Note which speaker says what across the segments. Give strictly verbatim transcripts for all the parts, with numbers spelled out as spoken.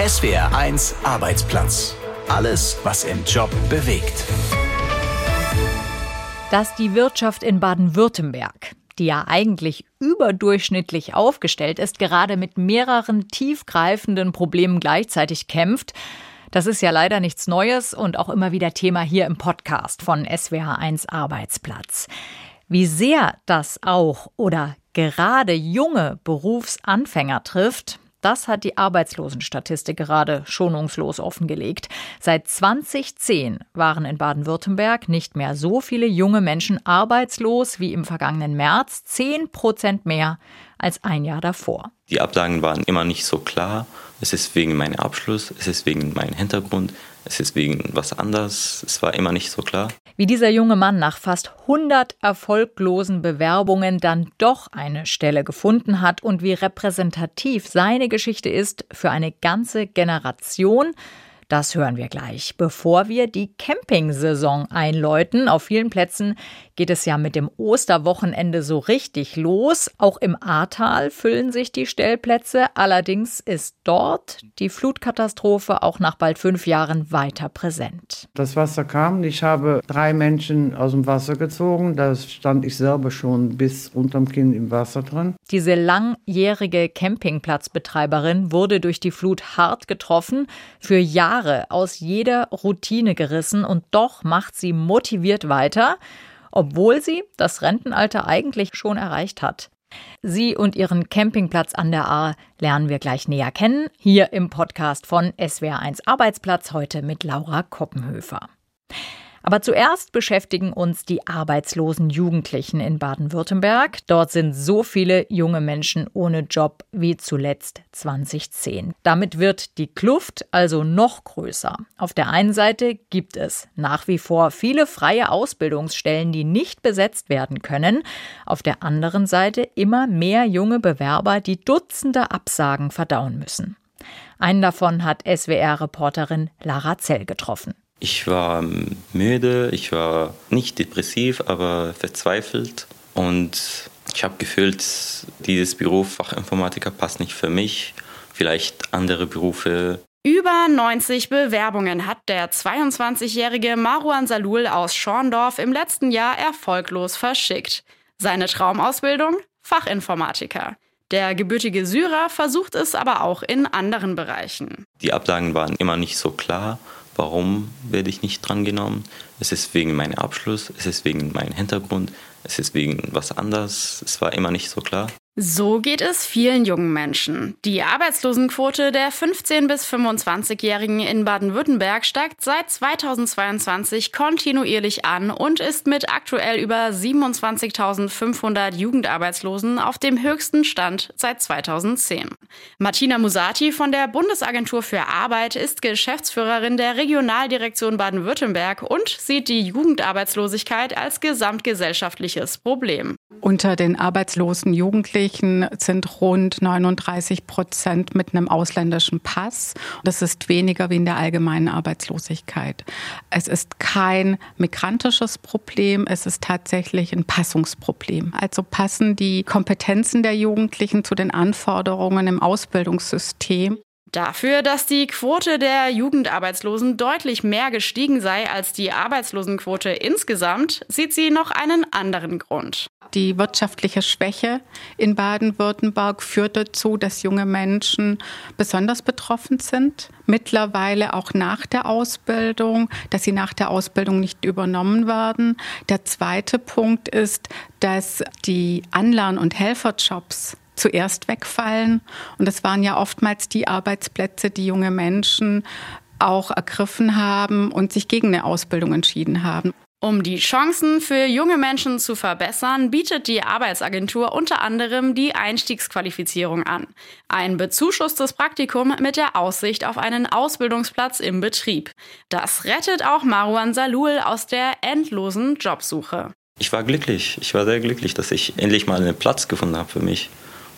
Speaker 1: S W R eins Arbeitsplatz. Alles, was im Job bewegt.
Speaker 2: Dass die Wirtschaft in Baden-Württemberg, die ja eigentlich überdurchschnittlich aufgestellt ist, gerade mit mehreren tiefgreifenden Problemen gleichzeitig kämpft, das ist ja leider nichts Neues und auch immer wieder Thema hier im Podcast von S W R eins Arbeitsplatz. Wie sehr das auch oder gerade junge Berufsanfänger trifft, das hat die Arbeitslosenstatistik gerade schonungslos offengelegt. Seit zweitausendzehn waren in Baden-Württemberg nicht mehr so viele junge Menschen arbeitslos wie im vergangenen März, zehn Prozent mehr als ein Jahr davor.
Speaker 3: Die Absagen waren immer nicht so klar. Es ist wegen meinem Abschluss, es ist wegen meinem Hintergrund, es ist wegen was anderes. Es war immer nicht so klar.
Speaker 2: Wie dieser junge Mann nach fast hundert erfolglosen Bewerbungen dann doch eine Stelle gefunden hat und wie repräsentativ seine Geschichte ist für eine ganze Generation, das hören wir gleich, bevor wir die Campingsaison einläuten. Auf vielen Plätzen geht es ja mit dem Osterwochenende so richtig los. Auch im Ahrtal füllen sich die Stellplätze. Allerdings ist dort die Flutkatastrophe auch nach bald fünf Jahren weiter präsent.
Speaker 4: Das Wasser kam, ich habe drei Menschen aus dem Wasser gezogen. Da stand ich selber schon bis unterm Kinn im Wasser drin.
Speaker 2: Diese langjährige Campingplatzbetreiberin wurde durch die Flut hart getroffen, für Jahre aus jeder Routine gerissen und doch macht sie motiviert weiter, obwohl sie das Rentenalter eigentlich schon erreicht hat. Sie und ihren Campingplatz an der Ahr lernen wir gleich näher kennen, hier im Podcast von S W R eins Arbeitsplatz, heute mit Laura Koppenhöfer. Aber zuerst beschäftigen uns die arbeitslosen Jugendlichen in Baden-Württemberg. Dort sind so viele junge Menschen ohne Job wie zuletzt zweitausendzehn. Damit wird die Kluft also noch größer. Auf der einen Seite gibt es nach wie vor viele freie Ausbildungsstellen, die nicht besetzt werden können. Auf der anderen Seite immer mehr junge Bewerber, die Dutzende Absagen verdauen müssen. Einen davon hat S W R-Reporterin Lara Zell getroffen.
Speaker 3: Ich war müde, ich war nicht depressiv, aber verzweifelt. Und ich habe gefühlt, dieses Beruf Fachinformatiker passt nicht für mich, vielleicht andere Berufe.
Speaker 5: Über neunzig Bewerbungen hat der zweiundzwanzigjährige Marwan Salul aus Schorndorf im letzten Jahr erfolglos verschickt. Seine Traumausbildung? Fachinformatiker. Der gebürtige Syrer versucht es aber auch in anderen Bereichen.
Speaker 3: Die Absagen waren immer nicht so klar. Warum werde ich nicht drangenommen? Es ist wegen meinem Abschluss, es ist wegen meinem Hintergrund, es ist wegen was anderes. Es war immer nicht so klar.
Speaker 5: So geht es vielen jungen Menschen. Die Arbeitslosenquote der fünfzehn- bis fünfundzwanzigjährigen in Baden-Württemberg steigt seit zweitausendzweiundzwanzig kontinuierlich an und ist mit aktuell über siebenundzwanzigtausendfünfhundert Jugendarbeitslosen auf dem höchsten Stand seit zweitausendzehn. Martina Musati von der Bundesagentur für Arbeit ist Geschäftsführerin der Regionaldirektion Baden-Württemberg und sieht die Jugendarbeitslosigkeit als gesamtgesellschaftliches Problem.
Speaker 6: Unter den arbeitslosen Jugendlichen sind rund neununddreißig Prozent mit einem ausländischen Pass. Das ist weniger wie in der allgemeinen Arbeitslosigkeit. Es ist kein migrantisches Problem, es ist tatsächlich ein Passungsproblem. Also passen die Kompetenzen der Jugendlichen zu den Anforderungen im Ausbildungssystem.
Speaker 5: Dafür, dass die Quote der Jugendarbeitslosen deutlich mehr gestiegen sei als die Arbeitslosenquote insgesamt, sieht sie noch einen anderen Grund.
Speaker 6: Die wirtschaftliche Schwäche in Baden-Württemberg führt dazu, dass junge Menschen besonders betroffen sind. Mittlerweile auch nach der Ausbildung, dass sie nach der Ausbildung nicht übernommen werden. Der zweite Punkt ist, dass die Anlern- und Helferjobs zuerst wegfallen. Und das waren ja oftmals die Arbeitsplätze, die junge Menschen auch ergriffen haben und sich gegen eine Ausbildung entschieden haben.
Speaker 5: Um die Chancen für junge Menschen zu verbessern, bietet die Arbeitsagentur unter anderem die Einstiegsqualifizierung an. Ein bezuschusstes Praktikum mit der Aussicht auf einen Ausbildungsplatz im Betrieb. Das rettet auch Marwan Salul aus der endlosen Jobsuche.
Speaker 3: Ich war glücklich, ich war sehr glücklich, dass ich endlich mal einen Platz gefunden habe für mich.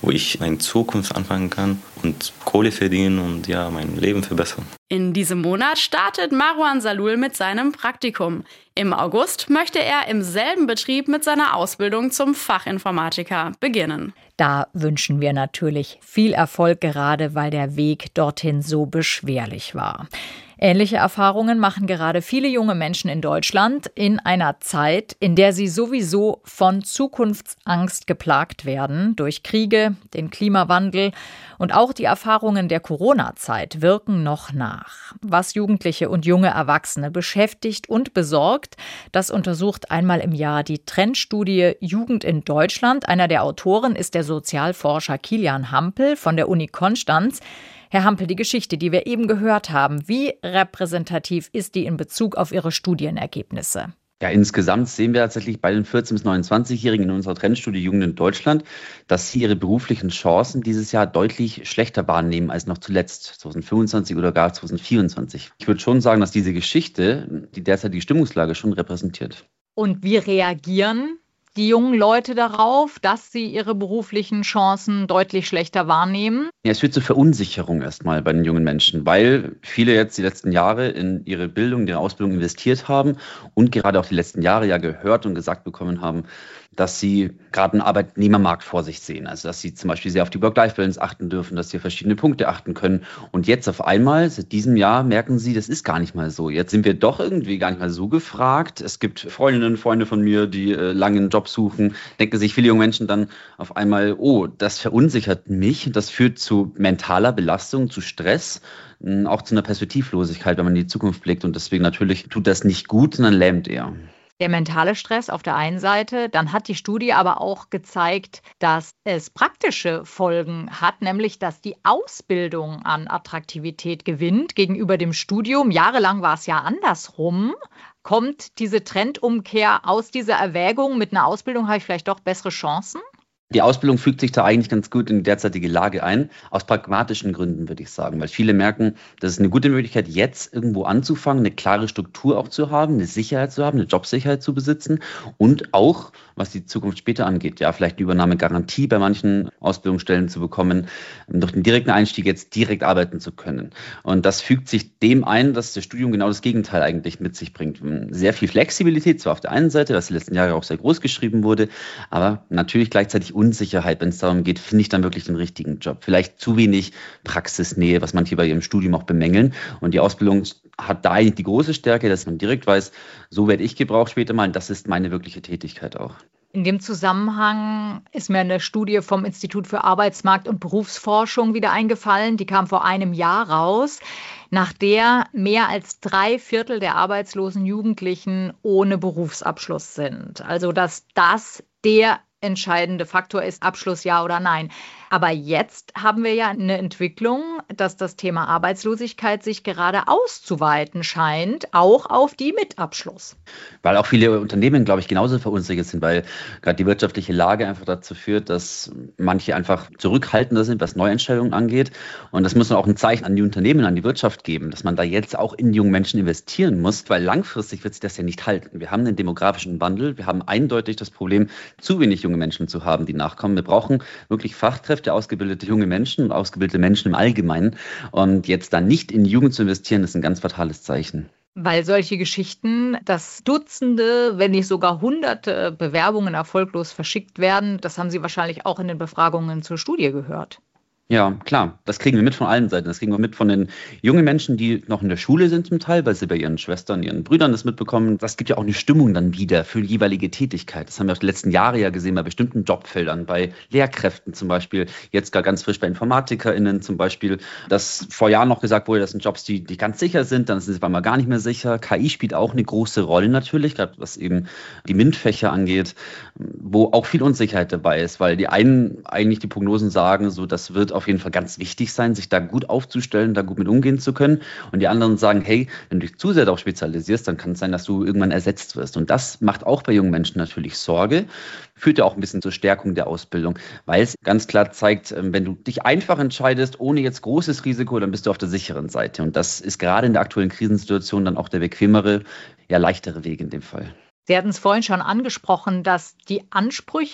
Speaker 3: wo ich meine Zukunft anfangen kann und Kohle verdienen und ja, mein Leben verbessern.
Speaker 5: In diesem Monat startet Marwan Salul mit seinem Praktikum. Im August möchte er im selben Betrieb mit seiner Ausbildung zum Fachinformatiker beginnen.
Speaker 2: Da wünschen wir natürlich viel Erfolg, gerade weil der Weg dorthin so beschwerlich war. Ähnliche Erfahrungen machen gerade viele junge Menschen in Deutschland in einer Zeit, in der sie sowieso von Zukunftsangst geplagt werden durch Kriege, den Klimawandel und auch die Erfahrungen der Corona-Zeit wirken noch nach. Was Jugendliche und junge Erwachsene beschäftigt und besorgt, das untersucht einmal im Jahr die Trendstudie Jugend in Deutschland. Einer der Autoren ist der Sozialforscher Kilian Hampel von der Uni Konstanz. Herr Hampel, die Geschichte, die wir eben gehört haben, wie repräsentativ ist die in Bezug auf Ihre Studienergebnisse?
Speaker 7: Ja, insgesamt sehen wir tatsächlich bei den vierzehn- bis neunundzwanzigjährigen in unserer Trendstudie Jugend in Deutschland, dass sie ihre beruflichen Chancen dieses Jahr deutlich schlechter wahrnehmen als noch zuletzt, zwanzig fünfundzwanzig oder gar zwanzig vierundzwanzig. Ich würde schon sagen, dass diese Geschichte die derzeitige Stimmungslage schon repräsentiert.
Speaker 2: Und wie reagieren die jungen Leute darauf, dass sie ihre beruflichen Chancen deutlich schlechter wahrnehmen?
Speaker 7: Ja, es führt zu Verunsicherung erstmal bei den jungen Menschen, weil viele jetzt die letzten Jahre in ihre Bildung, in ihre Ausbildung investiert haben und gerade auch die letzten Jahre ja gehört und gesagt bekommen haben, dass sie gerade einen Arbeitnehmermarkt vor sich sehen. Also dass sie zum Beispiel sehr auf die Work-Life-Balance achten dürfen, dass sie auf verschiedene Punkte achten können. Und jetzt auf einmal, seit diesem Jahr, merken sie, das ist gar nicht mal so. Jetzt sind wir doch irgendwie gar nicht mal so gefragt. Es gibt Freundinnen, Freunde von mir, die äh, lange einen Job suchen. Denken sich viele junge Menschen dann auf einmal, oh, das verunsichert mich. Das führt zu mentaler Belastung, zu Stress, äh, auch zu einer Perspektivlosigkeit, wenn man in die Zukunft blickt. Und deswegen natürlich tut das nicht gut, sondern lähmt eher.
Speaker 2: Der mentale Stress auf der einen Seite, dann hat die Studie aber auch gezeigt, dass es praktische Folgen hat, nämlich dass die Ausbildung an Attraktivität gewinnt gegenüber dem Studium. Jahrelang war es ja andersrum. Kommt diese Trendumkehr aus dieser Erwägung, mit einer Ausbildung habe ich vielleicht doch bessere Chancen?
Speaker 7: Die Ausbildung fügt sich da eigentlich ganz gut in die derzeitige Lage ein, aus pragmatischen Gründen, würde ich sagen, weil viele merken, das ist eine gute Möglichkeit, jetzt irgendwo anzufangen, eine klare Struktur auch zu haben, eine Sicherheit zu haben, eine Jobsicherheit zu besitzen und auch, was die Zukunft später angeht, ja, vielleicht eine Übernahmegarantie bei manchen Ausbildungsstellen zu bekommen, durch den direkten Einstieg jetzt direkt arbeiten zu können. Und das fügt sich dem ein, dass das Studium genau das Gegenteil eigentlich mit sich bringt. Sehr viel Flexibilität, zwar auf der einen Seite, was die letzten Jahre auch sehr groß geschrieben wurde, aber natürlich gleichzeitig Unsicherheit, wenn es darum geht, finde ich dann wirklich den richtigen Job. Vielleicht zu wenig Praxisnähe, was manche bei ihrem Studium auch bemängeln. Und die Ausbildung hat da eigentlich die große Stärke, dass man direkt weiß, so werde ich gebraucht später mal und das ist meine wirkliche Tätigkeit auch.
Speaker 2: In dem Zusammenhang ist mir eine Studie vom Institut für Arbeitsmarkt- und Berufsforschung wieder eingefallen. Die kam vor einem Jahr raus, nach der mehr als drei Viertel der arbeitslosen Jugendlichen ohne Berufsabschluss sind. Also dass das der entscheidende Faktor ist, Abschluss ja oder nein. Aber jetzt haben wir ja eine Entwicklung, dass das Thema Arbeitslosigkeit sich gerade auszuweiten scheint, auch auf die mit Abschluss.
Speaker 7: Weil auch viele Unternehmen, glaube ich, genauso verunsichert sind, weil gerade die wirtschaftliche Lage einfach dazu führt, dass manche einfach zurückhaltender sind, was Neueinstellungen angeht. Und das muss man auch ein Zeichen an die Unternehmen, an die Wirtschaft geben, dass man da jetzt auch in junge Menschen investieren muss, weil langfristig wird sich das ja nicht halten. Wir haben einen demografischen Wandel, wir haben eindeutig das Problem, zu wenig junge Menschen zu haben, die nachkommen. Wir brauchen wirklich Fachkräfte, ausgebildete junge Menschen und ausgebildete Menschen im Allgemeinen. Und jetzt da nicht in die Jugend zu investieren, ist ein ganz fatales Zeichen.
Speaker 2: Weil solche Geschichten, dass Dutzende, wenn nicht sogar Hunderte Bewerbungen erfolglos verschickt werden, das haben Sie wahrscheinlich auch in den Befragungen zur Studie gehört.
Speaker 7: Ja, klar. Das kriegen wir mit von allen Seiten. Das kriegen wir mit von den jungen Menschen, die noch in der Schule sind zum Teil, weil sie bei ihren Schwestern, ihren Brüdern das mitbekommen. Das gibt ja auch eine Stimmung dann wieder für die jeweilige Tätigkeit. Das haben wir auch die letzten Jahre ja gesehen bei bestimmten Jobfeldern, bei Lehrkräften zum Beispiel, jetzt gar ganz frisch bei InformatikerInnen zum Beispiel, dass vor Jahren noch gesagt wurde, das sind Jobs, die, die ganz sicher sind, dann sind sie mal gar nicht mehr sicher. K I spielt auch eine große Rolle natürlich, gerade was eben die MINT-Fächer angeht, wo auch viel Unsicherheit dabei ist, weil die einen eigentlich die Prognosen sagen, so das wird auf jeden Fall ganz wichtig sein, sich da gut aufzustellen, da gut mit umgehen zu können. Und die anderen sagen, hey, wenn du dich zu sehr darauf spezialisierst, dann kann es sein, dass du irgendwann ersetzt wirst. Und das macht auch bei jungen Menschen natürlich Sorge, führt ja auch ein bisschen zur Stärkung der Ausbildung, weil es ganz klar zeigt, wenn du dich einfach entscheidest, ohne jetzt großes Risiko, dann bist du auf der sicheren Seite. Und das ist gerade in der aktuellen Krisensituation dann auch der bequemere, ja leichtere Weg in dem Fall.
Speaker 2: Sie hatten es vorhin schon angesprochen, dass die Ansprüche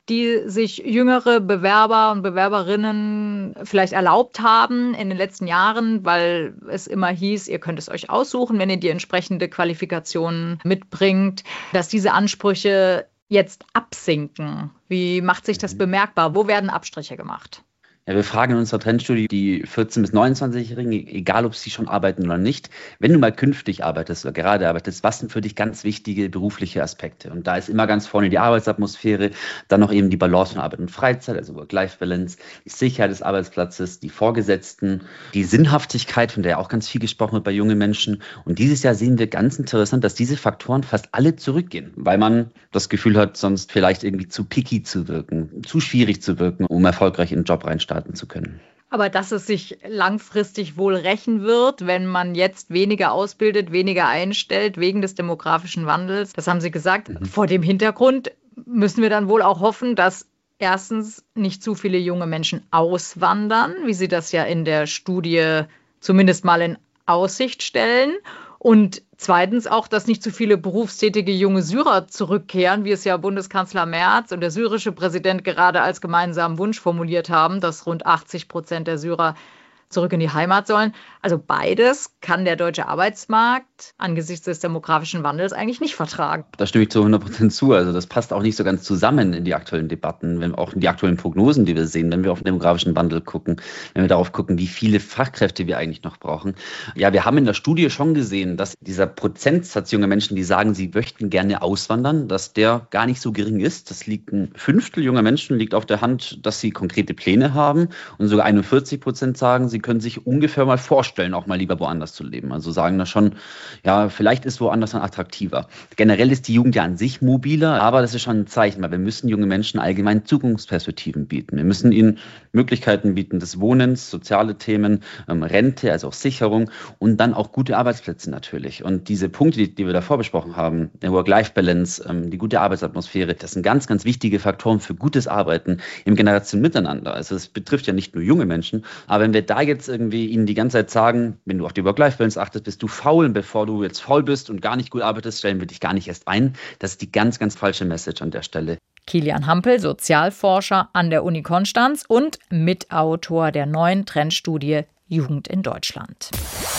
Speaker 2: die sich jüngere Bewerber und Bewerberinnen vielleicht erlaubt haben in den letzten Jahren, weil es immer hieß, ihr könnt es euch aussuchen, wenn ihr die entsprechende Qualifikation mitbringt, dass diese Ansprüche jetzt absinken. Wie macht sich das bemerkbar? Wo werden Abstriche gemacht?
Speaker 7: Ja, wir fragen in unserer Trendstudie die vierzehn- bis neunundzwanzigjährigen, egal ob sie schon arbeiten oder nicht, wenn du mal künftig arbeitest oder gerade arbeitest, was sind für dich ganz wichtige berufliche Aspekte? Und da ist immer ganz vorne die Arbeitsatmosphäre, dann noch eben die Balance von Arbeit und Freizeit, also Work-Life-Balance, die Sicherheit des Arbeitsplatzes, die Vorgesetzten, die Sinnhaftigkeit, von der auch ganz viel gesprochen wird bei jungen Menschen. Und dieses Jahr sehen wir ganz interessant, dass diese Faktoren fast alle zurückgehen, weil man das Gefühl hat, sonst vielleicht irgendwie zu picky zu wirken, zu schwierig zu wirken, um erfolgreich in den Job reinzustarten zu können.
Speaker 2: Aber dass es sich langfristig wohl rächen wird, wenn man jetzt weniger ausbildet, weniger einstellt, wegen des demografischen Wandels, das haben Sie gesagt. Mhm. Vor dem Hintergrund müssen wir dann wohl auch hoffen, dass erstens nicht zu viele junge Menschen auswandern, wie Sie das ja in der Studie zumindest mal in Aussicht stellen. Und zweitens auch, dass nicht zu viele berufstätige junge Syrer zurückkehren, wie es ja Bundeskanzler Merz und der syrische Präsident gerade als gemeinsamen Wunsch formuliert haben, dass rund achtzig Prozent der Syrer zurück in die Heimat sollen. Also beides kann der deutsche Arbeitsmarkt angesichts des demografischen Wandels eigentlich nicht vertragen.
Speaker 7: Da stimme ich zu hundert Prozent zu. Also das passt auch nicht so ganz zusammen in die aktuellen Debatten, wenn auch in die aktuellen Prognosen, die wir sehen, wenn wir auf den demografischen Wandel gucken, wenn wir darauf gucken, wie viele Fachkräfte wir eigentlich noch brauchen. Ja, wir haben in der Studie schon gesehen, dass dieser Prozentsatz junger Menschen, die sagen, sie möchten gerne auswandern, dass der gar nicht so gering ist. Das liegt ein Fünftel junger Menschen liegt auf der Hand, dass sie konkrete Pläne haben und sogar einundvierzig Prozent sagen, sie können sich ungefähr mal vorstellen, auch mal lieber woanders zu leben. Also sagen da schon, ja, vielleicht ist woanders dann attraktiver. Generell ist die Jugend ja an sich mobiler, aber das ist schon ein Zeichen, weil wir müssen junge Menschen allgemein Zukunftsperspektiven bieten. Wir müssen ihnen Möglichkeiten bieten des Wohnens, soziale Themen, ähm, Rente, also auch Sicherung und dann auch gute Arbeitsplätze natürlich. Und diese Punkte, die, die wir davor besprochen haben, der Work-Life-Balance, ähm, die gute Arbeitsatmosphäre, das sind ganz, ganz wichtige Faktoren für gutes Arbeiten im Generationen-Miteinander. Also es betrifft ja nicht nur junge Menschen, aber wenn wir da jetzt irgendwie ihnen die ganze Zeit sagen, wenn du auf die Work-Life-Balance achtest, bist du faul, und bevor du jetzt faul bist und gar nicht gut arbeitest, stellen wir dich gar nicht erst ein. Das ist die ganz, ganz falsche Message an der Stelle.
Speaker 2: Kilian Hampel, Sozialforscher an der Uni Konstanz und Mitautor der neuen Trendstudie Jugend in Deutschland.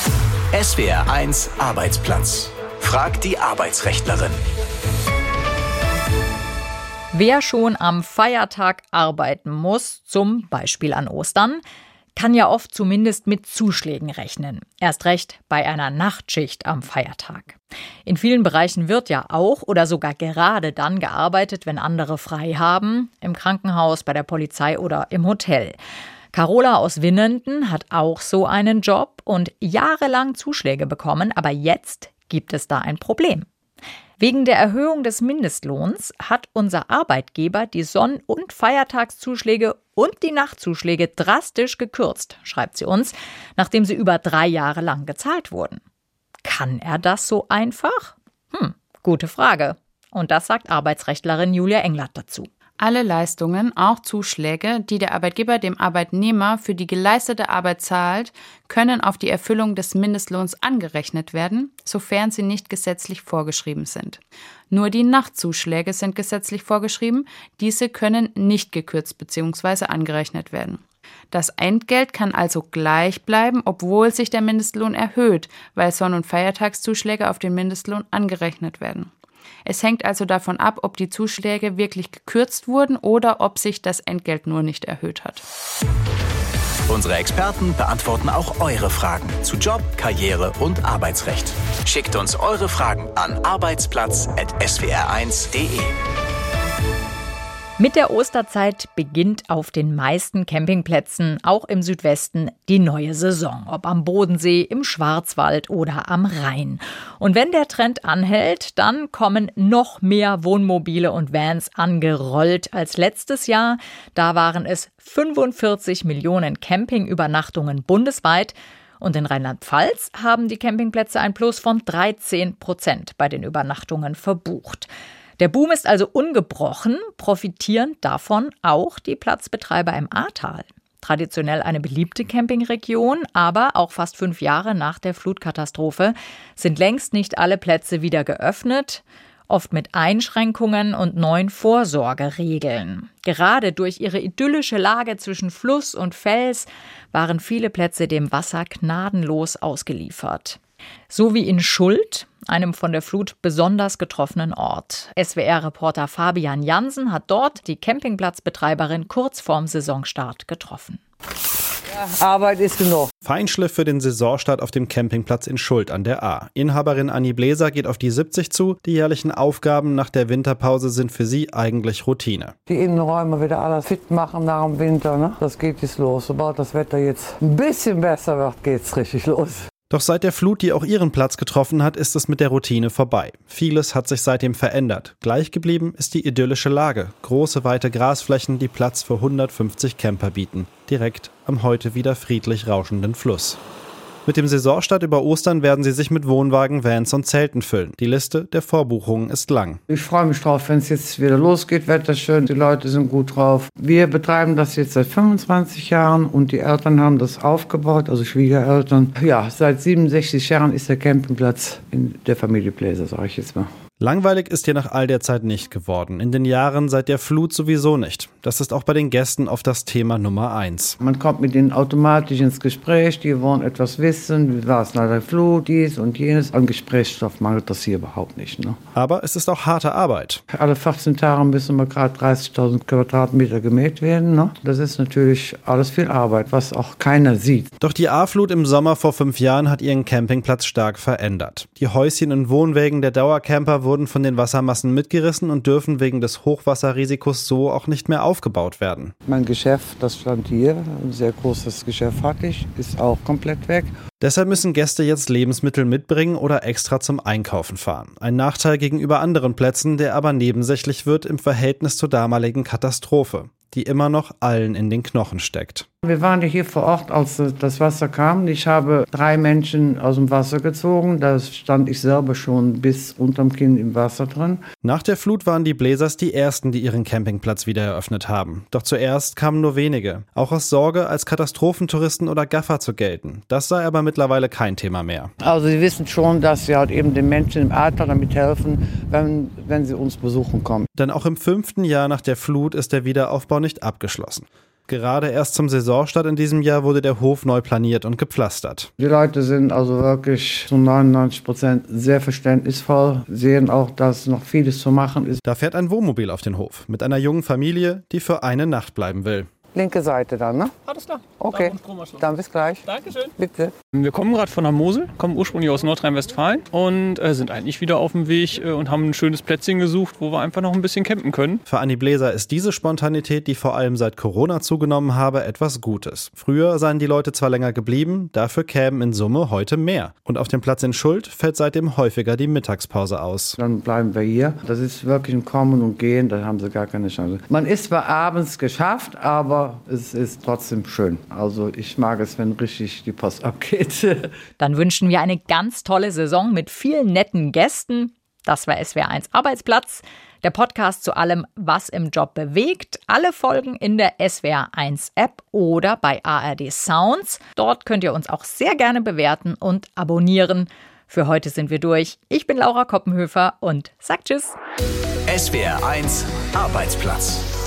Speaker 1: S W R eins Arbeitsplatz. Fragt die Arbeitsrechtlerin.
Speaker 2: Wer schon am Feiertag arbeiten muss, zum Beispiel an Ostern, kann ja oft zumindest mit Zuschlägen rechnen. Erst recht bei einer Nachtschicht am Feiertag. In vielen Bereichen wird ja auch oder sogar gerade dann gearbeitet, wenn andere frei haben. Im Krankenhaus, bei der Polizei oder im Hotel. Carola aus Winnenden hat auch so einen Job und jahrelang Zuschläge bekommen. Aber jetzt gibt es da ein Problem. Wegen der Erhöhung des Mindestlohns hat unser Arbeitgeber die Sonn- und Feiertagszuschläge und die Nachtzuschläge drastisch gekürzt, schreibt sie uns, nachdem sie über drei Jahre lang gezahlt wurden. Kann er das so einfach? Hm, gute Frage. Und das sagt Arbeitsrechtlerin Julia Englert dazu.
Speaker 5: Alle Leistungen, auch Zuschläge, die der Arbeitgeber dem Arbeitnehmer für die geleistete Arbeit zahlt, können auf die Erfüllung des Mindestlohns angerechnet werden, sofern sie nicht gesetzlich vorgeschrieben sind. Nur die Nachtzuschläge sind gesetzlich vorgeschrieben, diese können nicht gekürzt bzw. angerechnet werden. Das Entgelt kann also gleich bleiben, obwohl sich der Mindestlohn erhöht, weil Sonn- und Feiertagszuschläge auf den Mindestlohn angerechnet werden. Es hängt also davon ab, ob die Zuschläge wirklich gekürzt wurden oder ob sich das Entgelt nur nicht erhöht hat.
Speaker 1: Unsere Experten beantworten auch eure Fragen zu Job, Karriere und Arbeitsrecht. Schickt uns eure Fragen an arbeitsplatz at s w r eins punkt d e.
Speaker 2: Mit der Osterzeit beginnt auf den meisten Campingplätzen, auch im Südwesten, die neue Saison. Ob am Bodensee, im Schwarzwald oder am Rhein. Und wenn der Trend anhält, dann kommen noch mehr Wohnmobile und Vans angerollt als letztes Jahr. Da waren es fünfundvierzig Millionen Campingübernachtungen bundesweit. Und in Rheinland-Pfalz haben die Campingplätze ein Plus von dreizehn Prozent bei den Übernachtungen verbucht. Der Boom ist also ungebrochen, profitieren davon auch die Platzbetreiber im Ahrtal. Traditionell eine beliebte Campingregion, aber auch fast fünf Jahre nach der Flutkatastrophe sind längst nicht alle Plätze wieder geöffnet. oft mit Einschränkungen und neuen Vorsorgeregeln. Gerade durch ihre idyllische Lage zwischen Fluss und Fels waren viele Plätze dem Wasser gnadenlos ausgeliefert. So wie in Schuld, einem von der Flut besonders getroffenen Ort. S W R-Reporter Fabian Jansen hat dort die Campingplatzbetreiberin kurz vorm Saisonstart getroffen.
Speaker 4: Ja, Arbeit ist genug.
Speaker 8: Feinschliff für den Saisonstart auf dem Campingplatz in Schuld an der Ahr. Inhaberin Anni Bläser geht auf die siebzig zu. Die jährlichen Aufgaben nach der Winterpause sind für sie eigentlich Routine.
Speaker 4: Die Innenräume wieder alles fit machen nach dem Winter. Ne? Das geht jetzt los. Sobald das Wetter jetzt ein bisschen besser wird, geht's richtig los.
Speaker 8: Doch seit der Flut, die auch ihren Platz getroffen hat, ist es mit der Routine vorbei. Vieles hat sich seitdem verändert. Gleich geblieben ist die idyllische Lage. Große, weite Grasflächen, die Platz für hundertfünfzig Camper bieten. Direkt am heute wieder friedlich rauschenden Fluss. Mit dem Saisonstart über Ostern werden sie sich mit Wohnwagen, Vans und Zelten füllen. Die Liste der Vorbuchungen ist lang.
Speaker 4: Ich freue mich drauf, wenn es jetzt wieder losgeht. Wetter schön, die Leute sind gut drauf. Wir betreiben das jetzt seit fünfundzwanzig Jahren und die Eltern haben das aufgebaut, also Schwiegereltern. Ja, seit siebenundsechzig Jahren ist der Campingplatz in der Familie Bläser, sage ich jetzt mal.
Speaker 8: Langweilig ist hier nach all der Zeit nicht geworden. In den Jahren seit der Flut sowieso nicht. Das ist auch bei den Gästen oft das Thema Nummer eins.
Speaker 4: Man kommt mit ihnen automatisch ins Gespräch. Die wollen etwas wissen. Wie war es nach der Flut, dies und jenes. An Gesprächsstoff mangelt das hier überhaupt nicht. Ne?
Speaker 8: Aber es ist auch harte Arbeit.
Speaker 4: Alle vierzehn Tage müssen wir gerade dreißigtausend Quadratmeter gemäht werden. Ne? Das ist natürlich alles viel Arbeit, was auch keiner sieht.
Speaker 8: Doch die Ahrflut im Sommer vor fünf Jahren hat ihren Campingplatz stark verändert. Die Häuschen und Wohnwägen der Dauercamper wurden wurden von den Wassermassen mitgerissen und dürfen wegen des Hochwasserrisikos so auch nicht mehr aufgebaut werden.
Speaker 4: Mein Geschäft, das stand hier, ein sehr großes Geschäft hatte ich, ist auch komplett weg.
Speaker 8: Deshalb müssen Gäste jetzt Lebensmittel mitbringen oder extra zum Einkaufen fahren. Ein Nachteil gegenüber anderen Plätzen, der aber nebensächlich wird im Verhältnis zur damaligen Katastrophe, die immer noch allen in den Knochen steckt.
Speaker 4: Wir waren ja hier vor Ort, als das Wasser kam. Ich habe drei Menschen aus dem Wasser gezogen. Da stand ich selber schon bis unterm Kinn im Wasser drin.
Speaker 8: Nach der Flut waren die Bläsers die Ersten, die ihren Campingplatz wieder eröffnet haben. Doch zuerst kamen nur wenige. Auch aus Sorge, als Katastrophentouristen oder Gaffer zu gelten. Das sei aber mittlerweile kein Thema mehr.
Speaker 4: Also sie wissen schon, dass sie halt eben den Menschen im Alter damit helfen, wenn, wenn sie uns besuchen kommen.
Speaker 8: Denn auch im fünften Jahr nach der Flut ist der Wiederaufbau nicht abgeschlossen. Gerade erst zum Saisonstart in diesem Jahr wurde der Hof neu planiert und gepflastert.
Speaker 4: Die Leute sind also wirklich zu neunundneunzig Prozent sehr verständnisvoll, sehen auch, dass noch vieles zu machen ist.
Speaker 8: Da fährt ein Wohnmobil auf den Hof mit einer jungen Familie, die für eine Nacht bleiben will.
Speaker 4: Linke Seite dann, ne?
Speaker 9: Alles klar.
Speaker 4: Okay, dann bis gleich.
Speaker 9: Dankeschön.
Speaker 4: Bitte.
Speaker 9: Wir kommen gerade von der Mosel, kommen ursprünglich aus Nordrhein-Westfalen und äh, sind eigentlich wieder auf dem Weg äh, und haben ein schönes Plätzchen gesucht, wo wir einfach noch ein bisschen campen können.
Speaker 8: Für Anni Bläser ist diese Spontanität, die vor allem seit Corona zugenommen habe, etwas Gutes. Früher seien die Leute zwar länger geblieben, dafür kämen in Summe heute mehr. Und auf dem Platz in Schuld fällt seitdem häufiger die Mittagspause aus.
Speaker 4: Dann bleiben wir hier. Das ist wirklich ein Kommen und Gehen, da haben sie gar keine Chance. Man ist zwar abends geschafft, aber es ist trotzdem schön. Also ich mag es, wenn richtig die Post abgeht.
Speaker 2: Dann wünschen wir eine ganz tolle Saison mit vielen netten Gästen. Das war S W R eins Arbeitsplatz, der Podcast zu allem, was im Job bewegt. Alle Folgen in der S W R eins App oder bei A R D Sounds. Dort könnt ihr uns auch sehr gerne bewerten und abonnieren. Für heute sind wir durch. Ich bin Laura Koppenhöfer und sag Tschüss.
Speaker 1: S W R eins Arbeitsplatz.